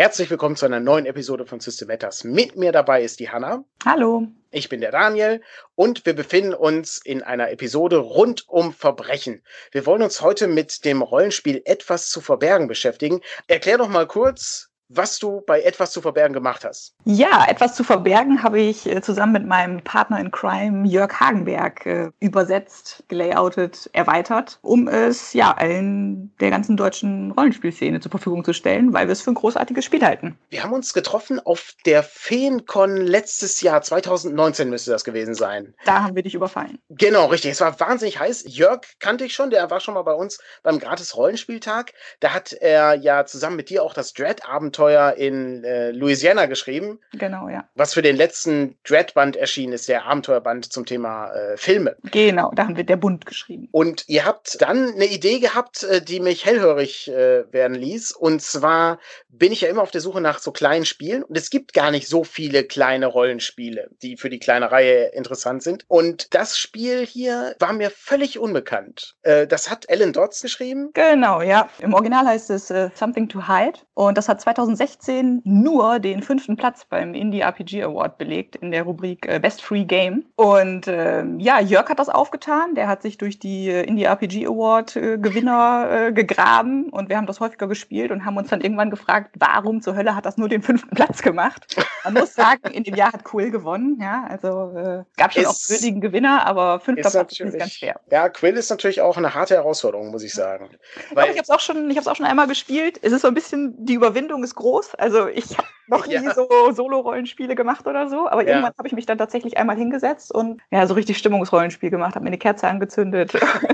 Herzlich willkommen zu einer neuen Episode von System Matters. Mit mir dabei ist die Hanna. Hallo. Ich bin der Daniel und wir befinden uns in einer Episode rund um Verbrechen. Wir wollen uns heute mit dem Rollenspiel Etwas zu verbergen beschäftigen. Erklär doch mal kurz, was du bei Etwas zu verbergen gemacht hast. Ja, Etwas zu verbergen habe ich zusammen mit meinem Partner in Crime Jörg Hagenberg übersetzt, gelayoutet, erweitert, um es allen der ganzen deutschen Rollenspielszene zur Verfügung zu stellen, weil wir es für ein großartiges Spiel halten. Wir haben uns getroffen auf der Feencon letztes Jahr, 2019 müsste das gewesen sein. Da haben wir dich überfallen. Genau, richtig. Es war wahnsinnig heiß. Jörg kannte ich schon, der war schon mal bei uns beim Gratis-Rollenspieltag. Da hat er ja zusammen mit dir auch das Dread-Abenteuer in Louisiana geschrieben. Genau, ja. Was für den letzten Dread-Band erschienen ist, der Abenteuerband zum Thema Filme. Genau, da haben wir der Bund geschrieben. Und ihr habt dann eine Idee gehabt, die mich hellhörig werden ließ. Und zwar bin ich ja immer auf der Suche nach so kleinen Spielen. Und es gibt gar nicht so viele kleine Rollenspiele, die für die kleine Reihe interessant sind. Und das Spiel hier war mir völlig unbekannt. Das hat Alan Dodds geschrieben. Genau, ja. Im Original heißt es Something to Hide. Und das hat 2016 nur den 5. Platz beim Indie RPG Award belegt in der Rubrik Best Free Game. Und Jörg hat das aufgetan. Der hat sich durch die Indie RPG Award Gewinner gegraben. Und wir haben das häufiger gespielt und haben uns dann irgendwann gefragt, warum zur Hölle hat das nur den 5. Platz gemacht? Man muss sagen, in dem Jahr hat Quill gewonnen. Ja, also gab schon auch würdigen Gewinner, aber 5. Platz ist nicht ganz fair. Ja, Quill ist natürlich auch eine harte Herausforderung, muss ich sagen. Weil ich habe es auch schon einmal gespielt. Es ist so ein bisschen, die Überwindung ist groß. Also ich habe noch nie so Solo-Rollenspiele gemacht oder so. Aber irgendwann habe ich mich dann tatsächlich einmal hingesetzt und so richtig Stimmungsrollenspiel gemacht, habe mir eine Kerze angezündet.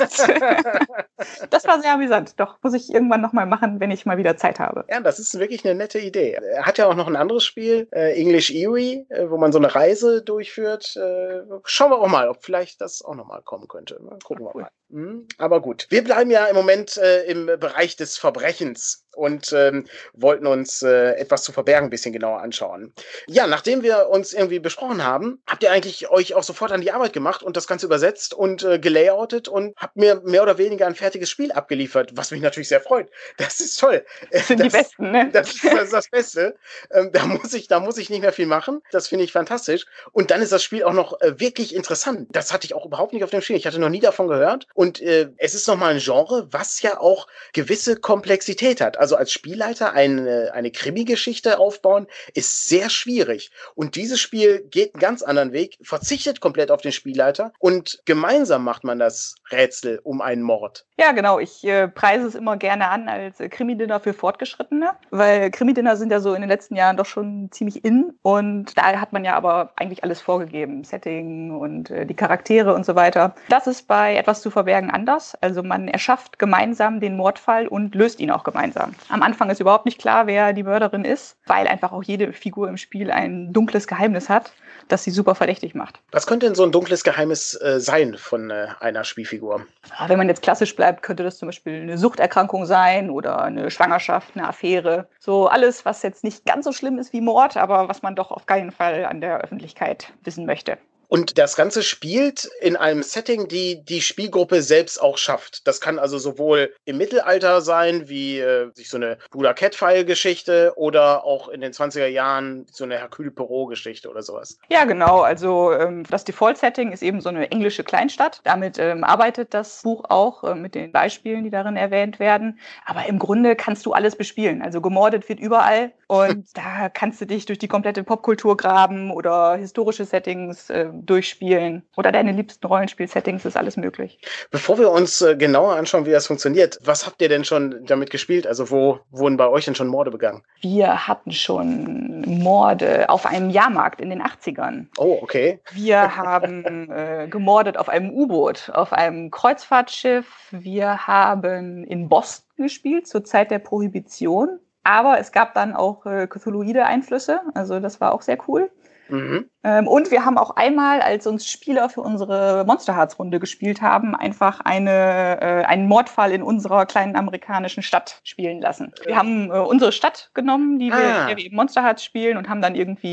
Das war sehr amüsant. Doch, muss ich irgendwann nochmal machen, wenn ich mal wieder Zeit habe. Ja, das ist wirklich eine nette Idee. Er hat ja auch noch ein anderes Spiel, English Erie, wo man so eine Reise durchführt. Schauen wir auch mal, ob vielleicht das auch nochmal kommen könnte. Gucken wir mal. Aber gut, wir bleiben ja im Moment im Bereich des Verbrechens und wollten uns etwas zu verbergen ein bisschen genauer anschauen. Ja, nachdem wir uns irgendwie besprochen haben, habt ihr eigentlich euch auch sofort an die Arbeit gemacht und das Ganze übersetzt und gelayoutet und habt mir mehr oder weniger ein fertiges Spiel abgeliefert, was mich natürlich sehr freut. Das ist toll. Das sind die Besten, ne? Das ist das Beste. Da muss ich nicht mehr viel machen. Das finde ich fantastisch. Und dann ist das Spiel auch noch wirklich interessant. Das hatte ich auch überhaupt nicht auf dem Schirm. Ich hatte noch nie davon gehört. Und es ist nochmal ein Genre, was ja auch gewisse Komplexität hat. Also als Spielleiter eine Krimi-Geschichte aufbauen, ist sehr schwierig. Und dieses Spiel geht einen ganz anderen Weg, verzichtet komplett auf den Spielleiter und gemeinsam macht man das Rätsel um einen Mord. Ja, genau. Ich preise es immer gerne an als Krimi-Dinner für Fortgeschrittene, weil Krimi-Dinner sind ja so in den letzten Jahren doch schon ziemlich in. Und da hat man ja aber eigentlich alles vorgegeben. Setting und die Charaktere und so weiter. Das ist bei Etwas zu verbergen anders. Also man erschafft gemeinsam den Mordfall und löst ihn auch gemeinsam. Am Anfang ist überhaupt nicht klar, wer die Mörderin ist, weil einfach auch jede Figur im Spiel ein dunkles Geheimnis hat, das sie super verdächtig macht. Was könnte denn so ein dunkles Geheimnis sein von einer Spielfigur? Wenn man jetzt klassisch bleibt, könnte das zum Beispiel eine Suchterkrankung sein oder eine Schwangerschaft, eine Affäre. So alles, was jetzt nicht ganz so schlimm ist wie Mord, aber was man doch auf keinen Fall an der Öffentlichkeit wissen möchte. Und das Ganze spielt in einem Setting, die Spielgruppe selbst auch schafft. Das kann also sowohl im Mittelalter sein, wie sich so eine Bruder Catfile-Geschichte oder auch in den 20er Jahren so eine Hercule Poirot-Geschichte oder sowas. Ja, genau. Also das Default-Setting ist eben so eine englische Kleinstadt. Damit arbeitet das Buch auch mit den Beispielen, die darin erwähnt werden. Aber im Grunde kannst du alles bespielen. Also gemordet wird überall. Und da kannst du dich durch die komplette Popkultur graben oder historische Settings durchspielen. Oder deine liebsten Rollenspiel-Settings, ist alles möglich. Bevor wir uns genauer anschauen, wie das funktioniert, was habt ihr denn schon damit gespielt? Also wo wurden bei euch denn schon Morde begangen? Wir hatten schon Morde auf einem Jahrmarkt in den 80ern. Oh, okay. Wir haben gemordet auf einem U-Boot, auf einem Kreuzfahrtschiff. Wir haben in Boston gespielt, zur Zeit der Prohibition. Aber es gab dann auch Cthulhuide Einflüsse, also das war auch sehr cool. Mhm. Und wir haben auch einmal, als uns Spieler für unsere Monster Hearts Runde gespielt haben, einfach einen Mordfall in unserer kleinen amerikanischen Stadt spielen lassen. Wir haben unsere Stadt genommen, in der wir eben Monster Hearts spielen und haben dann irgendwie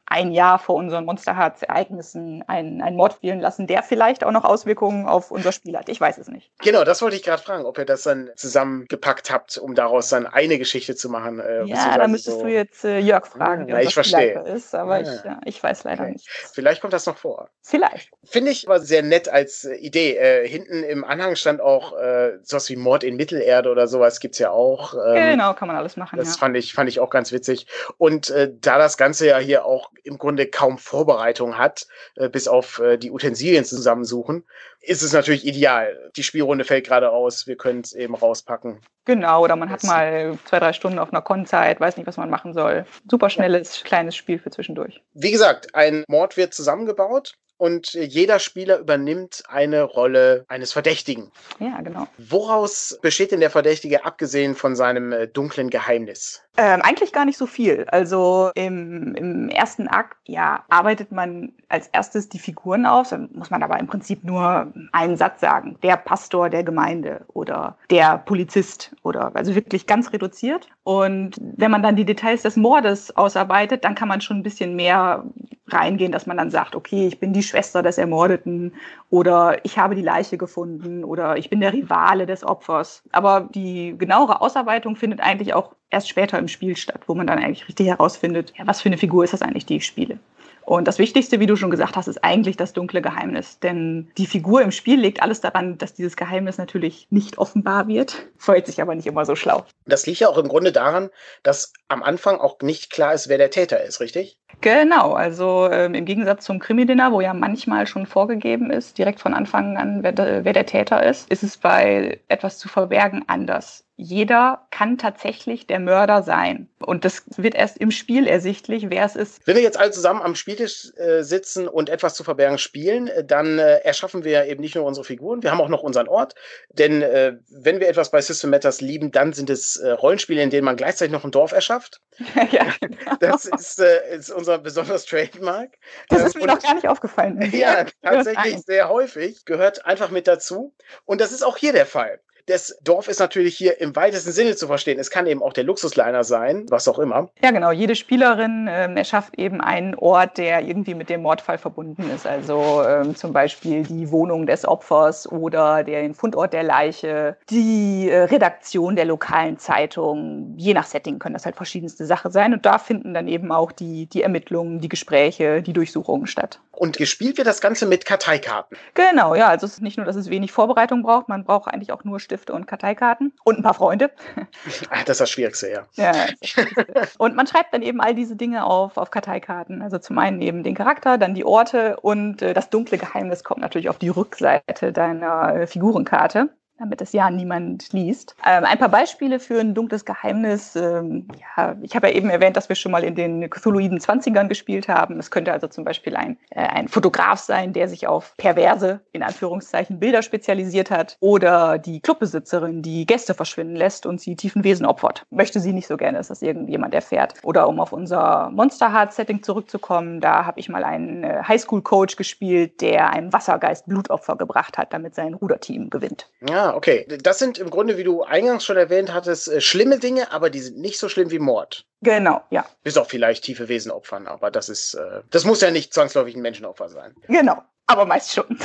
ein Jahr vor unseren Monster Hearts Ereignissen einen Mord spielen lassen, der vielleicht auch noch Auswirkungen auf unser Spiel hat. Ich weiß es nicht. Genau, das wollte ich gerade fragen, ob ihr das dann zusammengepackt habt, um daraus dann eine Geschichte zu machen. Ja, da müsstest du jetzt Jörg fragen, der unser Spielleiter ist, aber ich weiß leider nicht. Vielleicht kommt das noch vor. Vielleicht. Finde ich aber sehr nett als Idee. Hinten im Anhang stand auch sowas wie Mord in Mittelerde oder sowas gibt's ja auch. Genau, kann man alles machen. Das fand ich auch ganz witzig. Und da das Ganze ja hier auch im Grunde kaum Vorbereitung hat, bis auf die Utensilien zusammensuchen, ist es natürlich ideal. Die Spielrunde fällt gerade aus, wir können es eben rauspacken. Genau, oder man hat mal 2-3 Stunden auf einer Con-Zeit, weiß nicht, was man machen soll. Super schnelles, kleines Spiel für zwischendurch. Wie gesagt, ein Mord wird zusammengebaut. Und jeder Spieler übernimmt eine Rolle eines Verdächtigen. Ja, genau. Woraus besteht denn der Verdächtige, abgesehen von seinem dunklen Geheimnis? Eigentlich gar nicht so viel. Also im ersten Akt, arbeitet man als erstes die Figuren aus. Dann muss man aber im Prinzip nur einen Satz sagen. Der Pastor der Gemeinde oder der Polizist oder also wirklich ganz reduziert. Und wenn man dann die Details des Mordes ausarbeitet, dann kann man schon ein bisschen mehr reingehen, dass man dann sagt, okay, ich bin die Schwester des Ermordeten oder ich habe die Leiche gefunden oder ich bin der Rivale des Opfers. Aber die genauere Ausarbeitung findet eigentlich auch erst später im Spiel statt, wo man dann eigentlich richtig herausfindet, was für eine Figur ist das eigentlich, die ich spiele. Und das Wichtigste, wie du schon gesagt hast, ist eigentlich das dunkle Geheimnis. Denn die Figur im Spiel legt alles daran, dass dieses Geheimnis natürlich nicht offenbar wird, verhält sich aber nicht immer so schlau. Das liegt ja auch im Grunde daran, dass am Anfang auch nicht klar ist, wer der Täter ist, richtig? Genau, also im Gegensatz zum Krimi-Dinner, wo ja manchmal schon vorgegeben ist, direkt von Anfang an, wer der Täter ist es bei etwas zu verbergen anders. Jeder kann tatsächlich der Mörder sein. Und das wird erst im Spiel ersichtlich, wer es ist. Wenn wir jetzt alle zusammen am Spieltisch sitzen und etwas zu verbergen spielen, dann erschaffen wir eben nicht nur unsere Figuren, wir haben auch noch unseren Ort. Denn wenn wir etwas bei System Matters lieben, dann sind es Rollenspiele, in denen man gleichzeitig noch ein Dorf erschafft. Ja, genau. Das ist unser besonderes Trademark. Das ist mir noch gar nicht aufgefallen. Ja, tatsächlich sehr häufig, gehört einfach mit dazu. Und das ist auch hier der Fall. Das Dorf ist natürlich hier im weitesten Sinne zu verstehen. Es kann eben auch der Luxusliner sein, was auch immer. Ja, genau. Jede Spielerin erschafft eben einen Ort, der irgendwie mit dem Mordfall verbunden ist. Also zum Beispiel die Wohnung des Opfers oder den Fundort der Leiche, die Redaktion der lokalen Zeitung. Je nach Setting können das halt verschiedenste Sachen sein. Und da finden dann eben auch die Ermittlungen, die Gespräche, die Durchsuchungen statt. Und gespielt wird das Ganze mit Karteikarten. Genau, ja. Also es ist nicht nur, dass es wenig Vorbereitung braucht, man braucht eigentlich auch nur Stifte und Karteikarten und ein paar Freunde. Ach, das ist das Schwierigste, ja. Ja, das ist das Schwierigste. Und man schreibt dann eben all diese Dinge auf Karteikarten. Also zum einen eben den Charakter, dann die Orte und das dunkle Geheimnis kommt natürlich auf die Rückseite deiner Figurenkarte, damit es ja niemand liest. Ein paar Beispiele für ein dunkles Geheimnis. Ich habe ja eben erwähnt, dass wir schon mal in den Cthulhuiden 20ern gespielt haben. Es könnte also zum Beispiel ein Fotograf sein, der sich auf perverse, in Anführungszeichen, Bilder spezialisiert hat. Oder die Clubbesitzerin, die Gäste verschwinden lässt und sie tiefen Wesen opfert. Möchte sie nicht so gerne, dass das irgendjemand erfährt. Oder um auf unser Monster Hearts Setting zurückzukommen, da habe ich mal einen Highschool-Coach gespielt, der einem Wassergeist Blutopfer gebracht hat, damit sein Ruderteam gewinnt. Ja, okay. Das sind im Grunde, wie du eingangs schon erwähnt hattest, schlimme Dinge, aber die sind nicht so schlimm wie Mord. Genau, ja. Bis auf vielleicht tiefe Wesen opfern, aber das muss ja nicht zwangsläufig ein Menschenopfer sein. Genau, aber meist schon.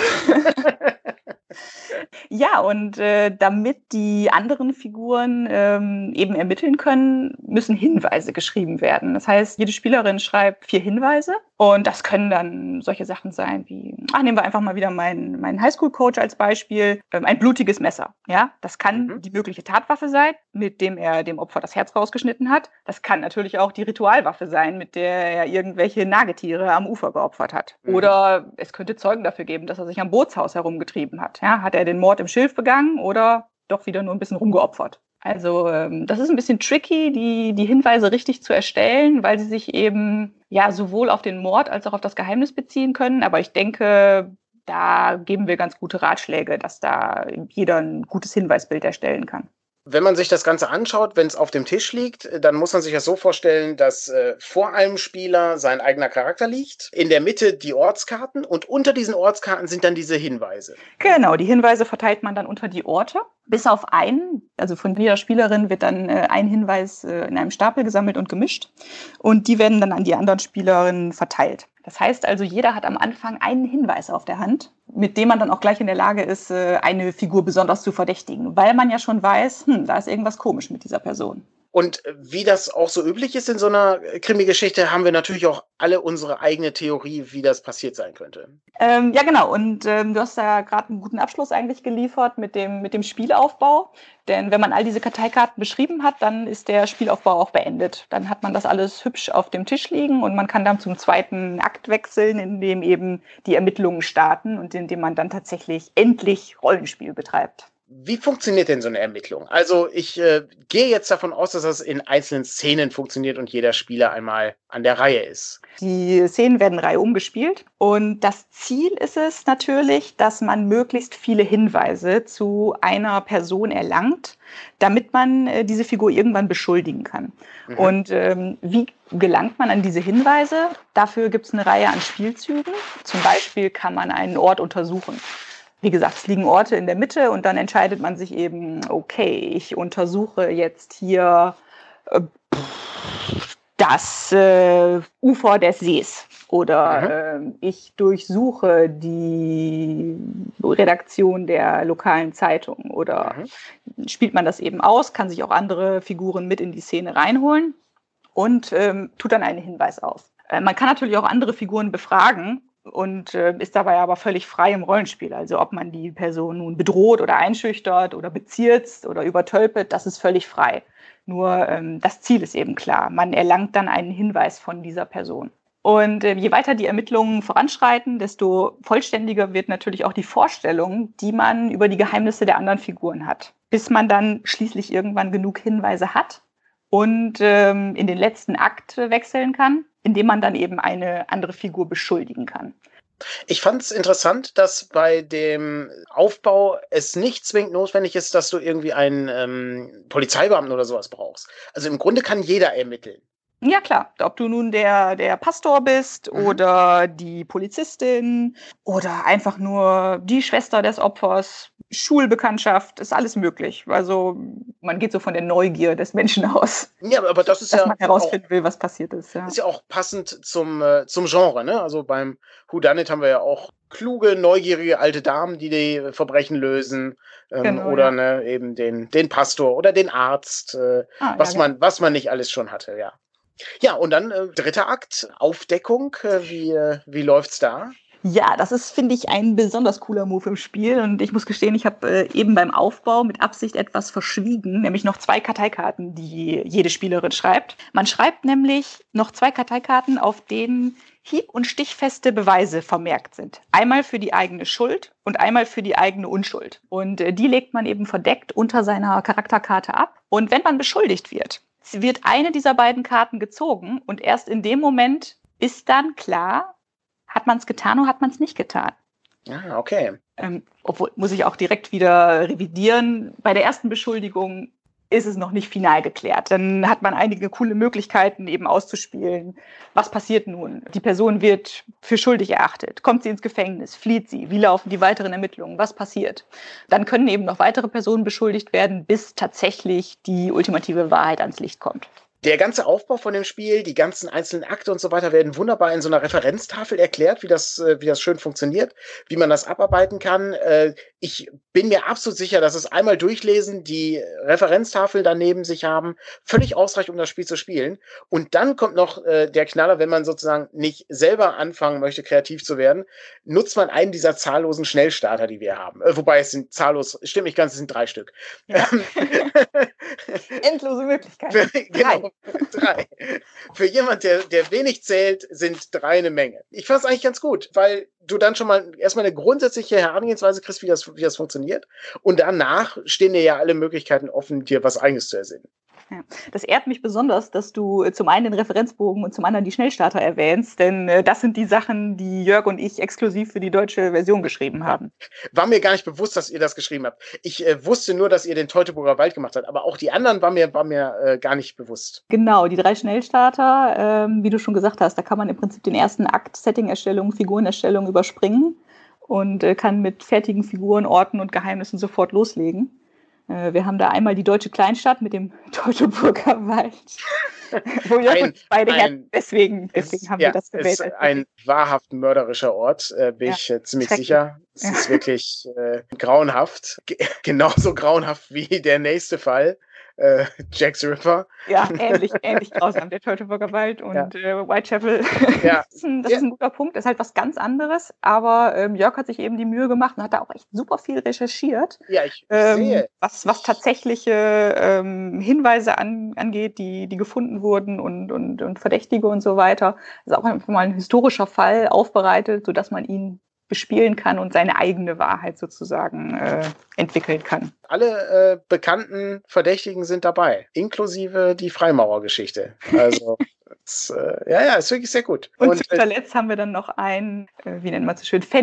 Ja, und damit die anderen Figuren eben ermitteln können, müssen Hinweise geschrieben werden. Das heißt, jede Spielerin schreibt 4 Hinweise und das können dann solche Sachen sein wie, nehmen wir einfach mal wieder meinen Highschool-Coach als Beispiel, ein blutiges Messer. Ja, das kann die mögliche Tatwaffe sein, mit dem er dem Opfer das Herz rausgeschnitten hat. Das kann natürlich auch die Ritualwaffe sein, mit der er irgendwelche Nagetiere am Ufer geopfert hat. Oder es könnte Zeugen dafür geben, dass er sich am Bootshaus herumgetrieben hat. Ja, hat er den Mord im Schilf begangen oder doch wieder nur ein bisschen rumgeopfert? Also das ist ein bisschen tricky, die Hinweise richtig zu erstellen, weil sie sich eben ja sowohl auf den Mord als auch auf das Geheimnis beziehen können. Aber ich denke, da geben wir ganz gute Ratschläge, dass da jeder ein gutes Hinweisbild erstellen kann. Wenn man sich das Ganze anschaut, wenn es auf dem Tisch liegt, dann muss man sich das so vorstellen, dass vor einem Spieler sein eigener Charakter liegt, in der Mitte die Ortskarten und unter diesen Ortskarten sind dann diese Hinweise. Genau, die Hinweise verteilt man dann unter die Orte. Bis auf einen, also von jeder Spielerin wird dann ein Hinweis in einem Stapel gesammelt und gemischt und die werden dann an die anderen Spielerinnen verteilt. Das heißt also, jeder hat am Anfang einen Hinweis auf der Hand, mit dem man dann auch gleich in der Lage ist, eine Figur besonders zu verdächtigen, weil man ja schon weiß, da ist irgendwas komisch mit dieser Person. Und wie das auch so üblich ist in so einer Krimi-Geschichte, haben wir natürlich auch alle unsere eigene Theorie, wie das passiert sein könnte. Ja, genau. Und du hast da gerade einen guten Abschluss eigentlich geliefert mit dem Spielaufbau. Denn wenn man all diese Karteikarten beschrieben hat, dann ist der Spielaufbau auch beendet. Dann hat man das alles hübsch auf dem Tisch liegen und man kann dann zum zweiten Akt wechseln, in dem eben die Ermittlungen starten und in dem man dann tatsächlich endlich Rollenspiel betreibt. Wie funktioniert denn so eine Ermittlung? Also ich gehe jetzt davon aus, dass das in einzelnen Szenen funktioniert und jeder Spieler einmal an der Reihe ist. Die Szenen werden reihum gespielt und das Ziel ist es natürlich, dass man möglichst viele Hinweise zu einer Person erlangt, damit man diese Figur irgendwann beschuldigen kann. Mhm. Und wie gelangt man an diese Hinweise? Dafür gibt es eine Reihe an Spielzügen. Zum Beispiel kann man einen Ort untersuchen. Wie gesagt, es liegen Orte in der Mitte und dann entscheidet man sich eben, okay, ich untersuche jetzt hier das Ufer des Sees oder ich durchsuche die Redaktion der lokalen Zeitung oder spielt man das eben aus, kann sich auch andere Figuren mit in die Szene reinholen und tut dann einen Hinweis auf. Man kann natürlich auch andere Figuren befragen, und ist dabei aber völlig frei im Rollenspiel. Also ob man die Person nun bedroht oder einschüchtert oder bezirzt oder übertölpelt, das ist völlig frei. Nur das Ziel ist eben klar. Man erlangt dann einen Hinweis von dieser Person. Und je weiter die Ermittlungen voranschreiten, desto vollständiger wird natürlich auch die Vorstellung, die man über die Geheimnisse der anderen Figuren hat. Bis man dann schließlich irgendwann genug Hinweise hat und in den letzten Akt wechseln kann, indem man dann eben eine andere Figur beschuldigen kann. Ich fand es interessant, dass bei dem Aufbau es nicht zwingend notwendig ist, dass du irgendwie einen Polizeibeamten oder sowas brauchst. Also im Grunde kann jeder ermitteln. Ja, klar. Ob du nun der Pastor bist oder die Polizistin oder einfach nur die Schwester des Opfers, Schulbekanntschaft, ist alles möglich. Also man geht so von der Neugier des Menschen aus. Ja, aber das ist dass ja man herausfinden will, was passiert ist. Ja. Ist ja auch passend zum Genre, ne? Also beim Whodunit haben wir ja auch kluge, neugierige alte Damen, die Verbrechen lösen, Genau, oder ja. ne, eben den Pastor oder den Arzt, was man nicht alles schon hatte, ja. Ja, und dann dritter Akt, Aufdeckung. Wie läuft's da? Ja, das ist, finde ich, ein besonders cooler Move im Spiel. Und ich muss gestehen, ich habe eben beim Aufbau mit Absicht etwas verschwiegen, nämlich noch 2 Karteikarten, die jede Spielerin schreibt. Man schreibt nämlich noch 2 Karteikarten, auf denen hieb- und stichfeste Beweise vermerkt sind. Einmal für die eigene Schuld und einmal für die eigene Unschuld. Und die legt man eben verdeckt unter seiner Charakterkarte ab. Und wenn man beschuldigt wird eine dieser beiden Karten gezogen und erst in dem Moment ist dann klar, hat man es getan oder hat man es nicht getan. Ah, okay. Obwohl, muss ich auch direkt wieder revidieren, bei der ersten Beschuldigung ist es noch nicht final geklärt. Dann hat man einige coole Möglichkeiten eben auszuspielen. Was passiert nun? Die Person wird für schuldig erachtet. Kommt sie ins Gefängnis? Flieht sie? Wie laufen die weiteren Ermittlungen? Was passiert? Dann können eben noch weitere Personen beschuldigt werden, bis tatsächlich die ultimative Wahrheit ans Licht kommt. Der ganze Aufbau von dem Spiel, die ganzen einzelnen Akte und so weiter werden wunderbar in so einer Referenztafel erklärt, wie das schön funktioniert, wie man das abarbeiten kann. Ich bin mir absolut sicher, dass es einmal durchlesen, die Referenztafel daneben sich haben, völlig ausreicht, um das Spiel zu spielen. Und dann kommt noch der Knaller, wenn man sozusagen nicht selber anfangen möchte, kreativ zu werden, nutzt man einen dieser zahllosen Schnellstarter, die wir haben. Wobei es sind zahllos, stimmt nicht ganz, es sind 3 Stück. Ja. Endlose Möglichkeiten. Genau. 3. Für jemand, der wenig zählt, sind 3 eine Menge. Ich fand es eigentlich ganz gut, weil du dann schon mal erstmal eine grundsätzliche Herangehensweise kriegst, wie das funktioniert. Und danach stehen dir ja alle Möglichkeiten offen, dir was Eigenes zu ersinnen. Ja. Das ehrt mich besonders, dass du zum einen den Referenzbogen und zum anderen die Schnellstarter erwähnst, denn das sind die Sachen, die Jörg und ich exklusiv für die deutsche Version geschrieben haben. War mir gar nicht bewusst, dass ihr das geschrieben habt. Ich wusste nur, dass ihr den Teutoburger Wald gemacht habt, aber auch die anderen war mir gar nicht bewusst. Genau, die 3 Schnellstarter, wie du schon gesagt hast, da kann man im Prinzip den ersten Akt, Setting-Erstellung, Figurenerstellung überspringen und kann mit fertigen Figuren, Orten und Geheimnissen sofort loslegen. Wir haben da einmal die deutsche Kleinstadt mit dem Teutoburger Wald, wo Jörg und beide Herzen, deswegen haben wir das gewählt. Es ist ein wahrhaft mörderischer Ort, bin ich ziemlich sicher. Es ist wirklich grauenhaft, genauso grauenhaft wie der nächste Fall. Jack the Ripper. Ja, ähnlich grausam, der Teutoburger Wald und Whitechapel. Ja. Das ist ein guter Punkt, das ist halt was ganz anderes, aber Jörg hat sich eben die Mühe gemacht und hat da auch echt super viel recherchiert. Ja, ich sehe. Was tatsächliche Hinweise angeht, die gefunden wurden und Verdächtige und so weiter. Das ist auch einfach mal ein historischer Fall aufbereitet, sodass man ihn bespielen kann und seine eigene Wahrheit sozusagen entwickeln kann. Alle bekannten Verdächtigen sind dabei, inklusive die Freimaurergeschichte. Also ist wirklich sehr gut. Und zu guter Letzt haben wir dann noch ein, wie nennt man es so schön,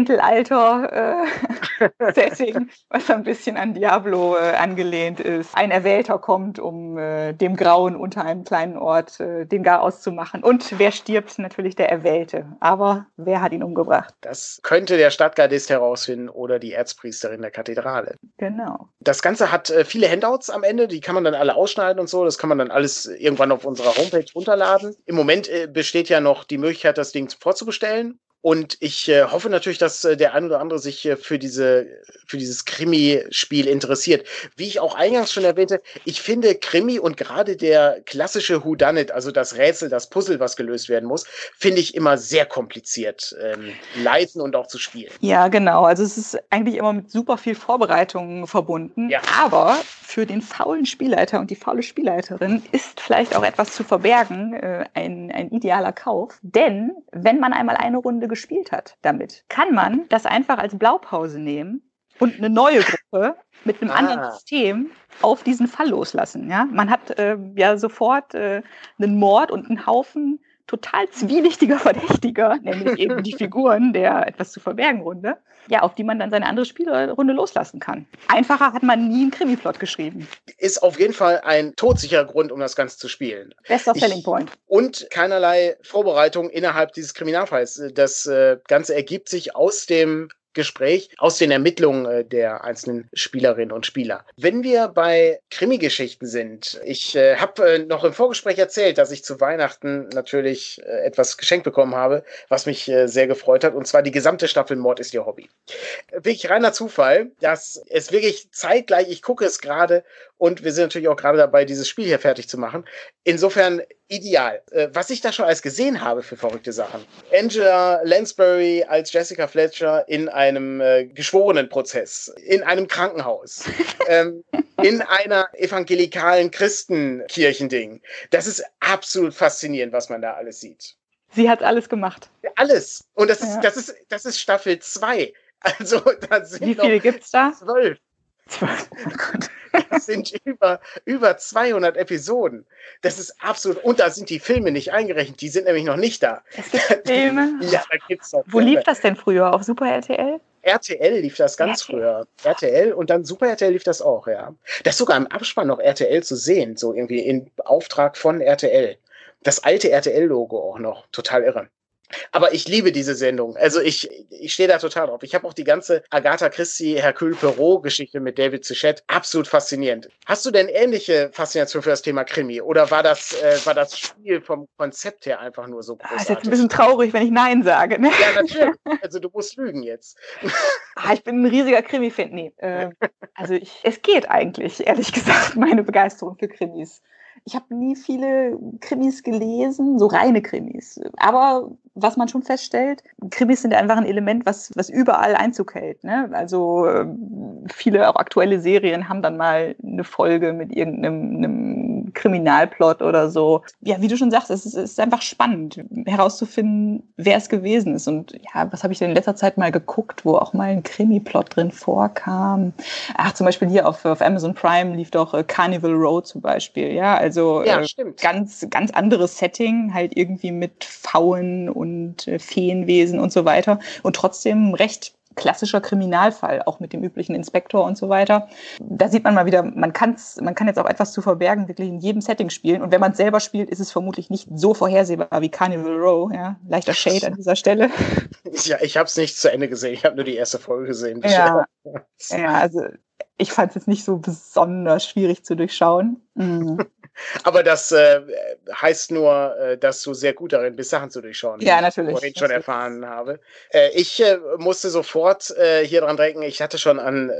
Fentelalter-Setting, was ein bisschen an Diablo angelehnt ist. Ein Erwählter kommt, um dem Grauen unter einem kleinen Ort den Garaus zu machen. Und wer stirbt? Natürlich der Erwählte. Aber wer hat ihn umgebracht? Das könnte der Stadtgardist herausfinden oder die Erzpriesterin der Kathedrale. Genau. Das Ganze hat viele Handouts am Ende, die kann man dann alle ausschneiden und so. Das kann man dann alles irgendwann auf unserer Homepage runterladen. Im Moment besteht ja noch die Möglichkeit, das Ding vorzubestellen. Und ich hoffe natürlich, dass der ein oder andere sich für dieses Krimi-Spiel interessiert. Wie ich auch eingangs schon erwähnte, ich finde Krimi und gerade der klassische Whodunit, also das Rätsel, das Puzzle, was gelöst werden muss, finde ich immer sehr kompliziert leiten und auch zu spielen. Ja, genau. Also es ist eigentlich immer mit super viel Vorbereitung verbunden. Ja. Aber für den faulen Spielleiter und die faule Spielleiterin ist vielleicht auch etwas zu verbergen, ein idealer Kauf. Denn wenn man einmal eine Runde gespielt hat damit, kann man das einfach als Blaupause nehmen und eine neue Gruppe mit einem anderen System auf diesen Fall loslassen. Ja? Man hat sofort einen Mord und einen Haufen total zwielichtiger Verdächtiger, nämlich eben die Figuren der etwas zu verbergen Runde, ja, auf die man dann seine andere Spielrunde loslassen kann. Einfacher hat man nie einen Krimi-Plot geschrieben. Ist auf jeden Fall ein todsicherer Grund, um das Ganze zu spielen. Bester Selling Point. Und keinerlei Vorbereitung innerhalb dieses Kriminalfalls. Das Ganze ergibt sich aus dem Gespräch, aus den Ermittlungen der einzelnen Spielerinnen und Spieler. Wenn wir bei Krimi-Geschichten sind, ich habe noch im Vorgespräch erzählt, dass ich zu Weihnachten natürlich etwas geschenkt bekommen habe, was mich sehr gefreut hat, und zwar die gesamte Staffel Mord ist ihr Hobby. Wirklich reiner Zufall, dass es wirklich zeitgleich, ich gucke es gerade und wir sind natürlich auch gerade dabei, dieses Spiel hier fertig zu machen. Insofern ideal. Was ich da schon alles gesehen habe für verrückte Sachen. Angela Lansbury als Jessica Fletcher in einem Geschworenenprozess, in einem Krankenhaus, in einer evangelikalen Christenkirchending. Das ist absolut faszinierend, was man da alles sieht. Sie hat alles gemacht. Alles. Und das ist Staffel 2. Also da sind wie viele gibt's da? 12. Oh Gott. Das sind über 200 Episoden. Das ist absolut. Und da sind die Filme nicht eingerechnet. Die sind nämlich noch nicht da. Es gibt Filme? Ja, da gibt's noch. Wo lief das denn früher? Auf Super RTL? RTL lief das ganz früher. RTL und dann Super RTL lief das auch, ja. Das ist sogar im Abspann noch RTL zu sehen. So irgendwie in Auftrag von RTL. Das alte RTL-Logo auch noch. Total irre. Aber ich liebe diese Sendung. Also ich stehe da total drauf. Ich habe auch die ganze Agatha Christie, Hercule Poirot-Geschichte mit David Suchet absolut faszinierend. Hast du denn ähnliche Faszination für das Thema Krimi? Oder war das Spiel vom Konzept her einfach nur so großartig? Das ist jetzt ein bisschen traurig, wenn ich Nein sage. Ne? Ja, natürlich. Also du musst lügen jetzt. Ich bin ein riesiger Krimi-Fan. Nee, es geht eigentlich, ehrlich gesagt, meine Begeisterung für Krimis. Ich habe nie viele Krimis gelesen, so reine Krimis. Aber was man schon feststellt, Krimis sind einfach ein Element, was überall Einzug hält. Ne? Also viele auch aktuelle Serien haben dann mal eine Folge mit irgendeinem Kriminalplot oder so. Ja, wie du schon sagst, es ist einfach spannend herauszufinden, wer es gewesen ist. Und ja, was habe ich denn in letzter Zeit mal geguckt, wo auch mal ein Krimi-Plot drin vorkam? Ach, zum Beispiel hier auf Amazon Prime lief doch Carnival Row zum Beispiel. Ja, also Ja, stimmt. ganz anderes Setting, halt irgendwie mit Pfauen und Feenwesen und so weiter. Und trotzdem recht klassischer Kriminalfall, auch mit dem üblichen Inspektor und so weiter. Da sieht man mal wieder, man kann jetzt auch etwas zu verbergen wirklich in jedem Setting spielen. Und wenn man es selber spielt, ist es vermutlich nicht so vorhersehbar wie Carnival Row. Ja? Leichter Shade an dieser Stelle. Ja, ich habe es nicht zu Ende gesehen. Ich habe nur die erste Folge gesehen. Ja, also ich fand es jetzt nicht so besonders schwierig zu durchschauen. Mhm. Aber das heißt nur, dass du sehr gut darin bist, Sachen zu durchschauen. Ja, natürlich. Wie ich vorhin schon erfahren habe. Ich musste sofort hier dran denken, ich hatte schon an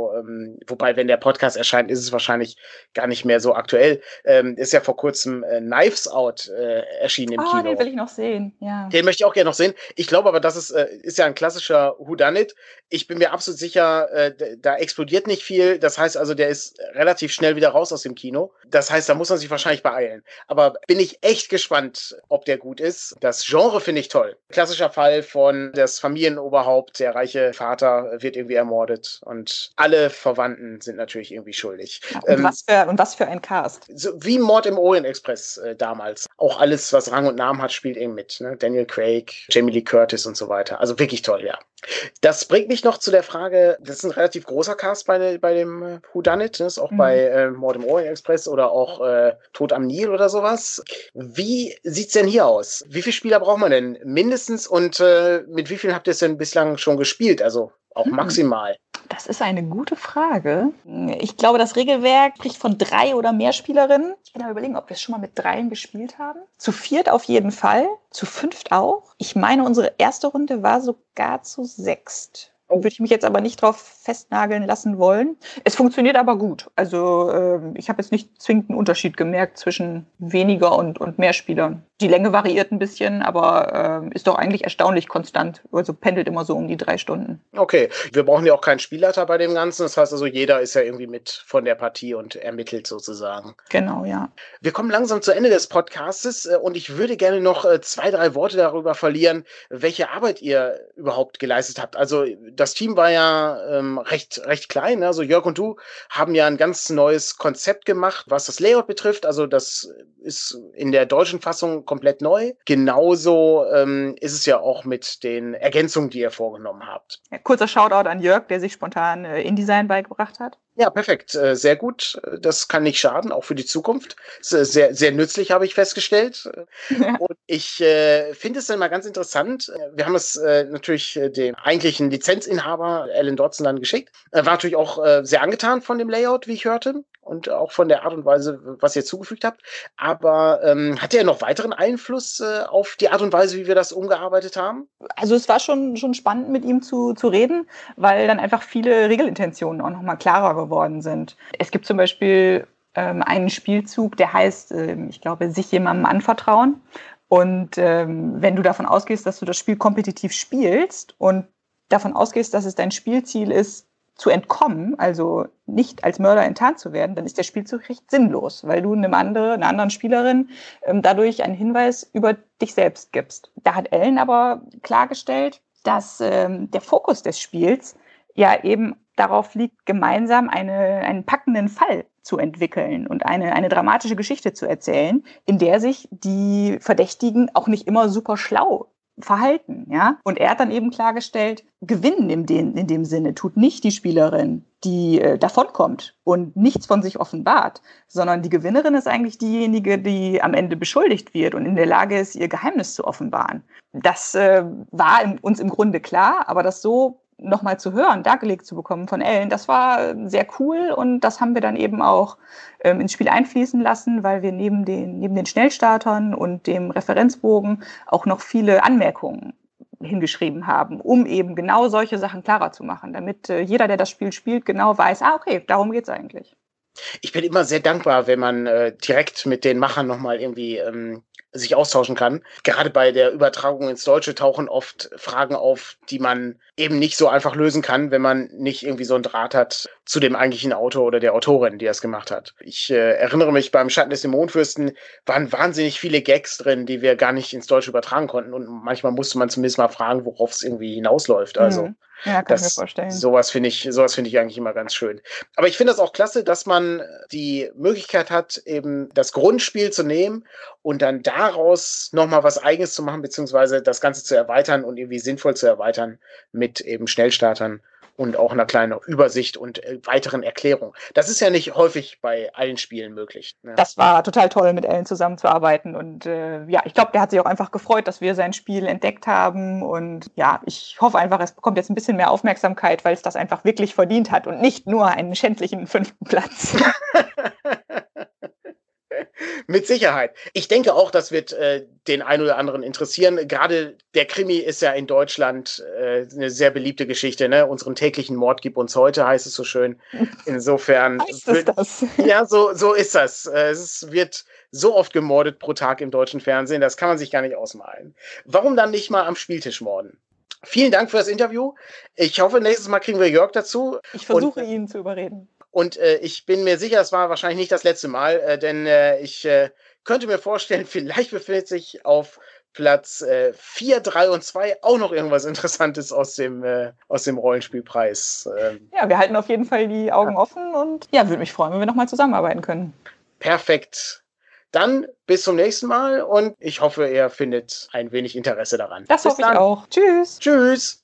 wobei, wenn der Podcast erscheint, ist es wahrscheinlich gar nicht mehr so aktuell. Ist ja vor kurzem Knives Out erschienen im Kino. Den will ich noch sehen, ja. Den möchte ich auch gerne noch sehen. Ich glaube aber, das ist ja ein klassischer Whodunit. Ich bin mir absolut sicher, da explodiert nicht viel. Das heißt also, der ist relativ schnell wieder raus aus dem Kino. Das heißt, da muss man sich wahrscheinlich beeilen. Aber bin ich echt gespannt, ob der gut ist. Das Genre finde ich toll. Klassischer Fall von das Familienoberhaupt, der reiche Vater wird irgendwie ermordet und alle Verwandten sind natürlich irgendwie schuldig. Ja, und was für ein Cast. So wie Mord im Orient Express damals. Auch alles, was Rang und Namen hat, spielt eben mit. Ne? Daniel Craig, Jamie Lee Curtis und so weiter. Also wirklich toll, ja. Das bringt mich noch zu der Frage, das ist ein relativ großer Cast bei dem Whodunit, das ist auch bei Mord im Orient Express oder auch Tod am Nil oder sowas. Wie sieht's denn hier aus? Wie viele Spieler braucht man denn mindestens und mit wie vielen habt ihr es denn bislang schon gespielt? Also auch maximal. Das ist eine gute Frage. Ich glaube, das Regelwerk spricht von 3 oder mehr Spielerinnen. Ich kann aber überlegen, ob wir es schon mal mit 3 gespielt haben. Zu 4 auf jeden Fall, zu 5 auch. Ich meine, unsere erste Runde war sogar zu 6. Würde ich mich jetzt aber nicht drauf festnageln lassen wollen. Es funktioniert aber gut. Also ich habe jetzt nicht zwingend einen Unterschied gemerkt zwischen weniger und mehr Spielern. Die Länge variiert ein bisschen, aber ist doch eigentlich erstaunlich konstant. Also pendelt immer so um die 3 Stunden. Okay, wir brauchen ja auch keinen Spielleiter bei dem Ganzen. Das heißt also, jeder ist ja irgendwie mit von der Partie und ermittelt sozusagen. Genau, ja. Wir kommen langsam zu Ende des Podcastes und ich würde gerne noch 2, 3 Worte darüber verlieren, welche Arbeit ihr überhaupt geleistet habt. Also das Team war ja recht klein. Also Jörg und du haben ja ein ganz neues Konzept gemacht, was das Layout betrifft. Also das ist in der deutschen Fassung komplett neu. Genauso ist es ja auch mit den Ergänzungen, die ihr vorgenommen habt. Ja, kurzer Shoutout an Jörg, der sich spontan InDesign beigebracht hat. Ja, perfekt. Sehr gut. Das kann nicht schaden, auch für die Zukunft. Sehr, sehr nützlich, habe ich festgestellt. Und ich finde es dann mal ganz interessant. Wir haben es natürlich dem eigentlichen Lizenzinhaber Alan Dodson dann geschickt. Er war natürlich auch sehr angetan von dem Layout, wie ich hörte. Und auch von der Art und Weise, was ihr zugefügt habt. Aber hat er noch weiteren Einfluss auf die Art und Weise, wie wir das umgearbeitet haben? Also es war schon spannend, mit ihm zu reden, weil dann einfach viele Regelintentionen auch nochmal klarer geworden sind. Es gibt zum Beispiel einen Spielzug, der heißt, ich glaube, sich jemandem anvertrauen. Und wenn du davon ausgehst, dass du das Spiel kompetitiv spielst und davon ausgehst, dass es dein Spielziel ist, zu entkommen, also nicht als Mörder enttarnt zu werden, dann ist der Spielzug recht sinnlos, weil du einer anderen Spielerin dadurch einen Hinweis über dich selbst gibst. Da hat Ellen aber klargestellt, dass der Fokus des Spiels ja eben darauf liegt, gemeinsam einen packenden Fall zu entwickeln und eine dramatische Geschichte zu erzählen, in der sich die Verdächtigen auch nicht immer super schlau verhalten, ja. Und er hat dann eben klargestellt, gewinnen in dem Sinne tut nicht die Spielerin, die davonkommt und nichts von sich offenbart, sondern die Gewinnerin ist eigentlich diejenige, die am Ende beschuldigt wird und in der Lage ist, ihr Geheimnis zu offenbaren. Das war uns im Grunde klar, aber das so nochmal zu hören, dargelegt zu bekommen von Ellen, das war sehr cool und das haben wir dann eben auch ins Spiel einfließen lassen, weil wir neben den Schnellstartern und dem Referenzbogen auch noch viele Anmerkungen hingeschrieben haben, um eben genau solche Sachen klarer zu machen, damit jeder, der das Spiel spielt, genau weiß, okay, darum geht's eigentlich. Ich bin immer sehr dankbar, wenn man direkt mit den Machern nochmal irgendwie sich austauschen kann. Gerade bei der Übertragung ins Deutsche tauchen oft Fragen auf, die man eben nicht so einfach lösen kann, wenn man nicht irgendwie so einen Draht hat zu dem eigentlichen Autor oder der Autorin, die das gemacht hat. Ich erinnere mich, beim Schatten des Dämonenfürsten waren wahnsinnig viele Gags drin, die wir gar nicht ins Deutsche übertragen konnten und manchmal musste man zumindest mal fragen, worauf es irgendwie hinausläuft. Also ja, kann ich mir vorstellen. Sowas finde ich eigentlich immer ganz schön. Aber ich finde das auch klasse, dass man die Möglichkeit hat, eben das Grundspiel zu nehmen und dann daraus nochmal was Eigenes zu machen, beziehungsweise das Ganze zu erweitern und irgendwie sinnvoll zu erweitern mit eben Schnellstartern und auch einer kleinen Übersicht und weiteren Erklärungen. Das ist ja nicht häufig bei allen Spielen möglich. Ne? Das war total toll, mit Alan zusammenzuarbeiten und ich glaube, der hat sich auch einfach gefreut, dass wir sein Spiel entdeckt haben und ja, ich hoffe einfach, es bekommt jetzt ein bisschen mehr Aufmerksamkeit, weil es das einfach wirklich verdient hat und nicht nur einen schändlichen 5. Platz. Mit Sicherheit. Ich denke auch, das wird den einen oder anderen interessieren. Gerade der Krimi ist ja in Deutschland eine sehr beliebte Geschichte. Ne? Unseren täglichen Mord gibt uns heute, heißt es so schön. Insofern. Heißt es das? Ja, so ist das. Es wird so oft gemordet pro Tag im deutschen Fernsehen, das kann man sich gar nicht ausmalen. Warum dann nicht mal am Spieltisch morden? Vielen Dank für das Interview. Ich hoffe, nächstes Mal kriegen wir Jörg dazu. Ich versuche, ihn zu überreden. Und ich bin mir sicher, es war wahrscheinlich nicht das letzte Mal, denn ich könnte mir vorstellen, vielleicht befindet sich auf Platz 4, 3 und 2 auch noch irgendwas Interessantes aus dem Rollenspielpreis. Ja, wir halten auf jeden Fall die Augen offen und ja, würde mich freuen, wenn wir nochmal zusammenarbeiten können. Perfekt. Dann bis zum nächsten Mal und ich hoffe, ihr findet ein wenig Interesse daran. Das hoffe ich auch. Tschüss. Tschüss.